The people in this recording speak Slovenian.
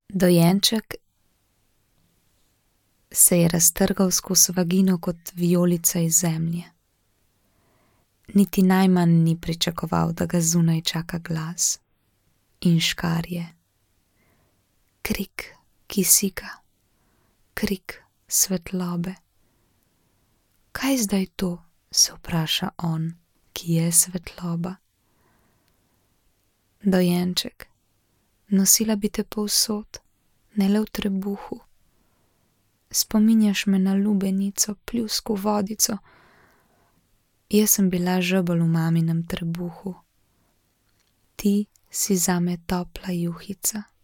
Dojenček se je raztrgal skozi vagino kot vijolica iz zemlje. Niti najmanj ni pričakoval, da ga zunaj čaka glas in škarje. Krik kisika, krik svetlobe. Kaj zdaj to, se vpraša on, ki je svetloba. Dojenček, nosila bi te povsod, ne le v trebuhu. Spominjaš me na lubenico, pljusko vodico. Jaz sem bila žebelj v maminem trebuhu. Ti si zame topla juhica.